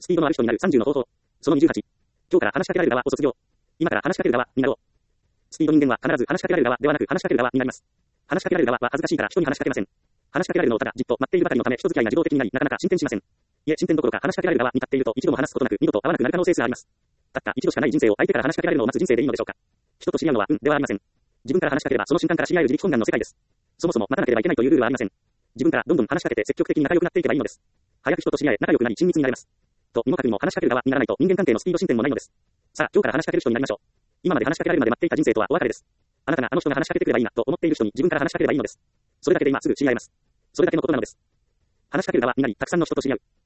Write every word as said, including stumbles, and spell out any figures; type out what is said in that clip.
スピードのある人になるさんじゅうの方法。そのにじゅうはち。今日から話しかけられる側を卒業。今から話しかける側になろう。スピード人間は必ず話しかけられる側ではなく話しかける側になります。話しかけられる側は恥ずかしいから人に話しかけません。話しかけられるのをただじっと待っているばかりのため人付き合いが自動的になりなかなか進展しません。いえ、進展どころか話しかけられる側に立っていると一度も話すことなく二度と会わなくなる可能性すらあります。たった一度しかない人生を相手から話しかけられるのを待つ人生でいいのでしょうか。人と知り合うのは運ではありません。自分から話しかければその瞬間から知り合える自力困難の世界です。そもそも待たなければいけないというルールはありません。自分からどんどん話しかけて積極的に仲良くなっていけばいいのです。早く人と知り合え仲良くなり親密になれます。と、身も隠にも話しかける側にならないと人間関係のスピード進展もないのです。さあ、今日から話しかける人になりましょう。今まで話しかけられるまで待っていた人生とはお別れです。あなたがあの人が話しかけてくればいいなと思っている人に自分から話しかければいいのです。それだけで今すぐ知り合えます。それだけのことなのです。話しかける側になり、たくさんの人と知り合う。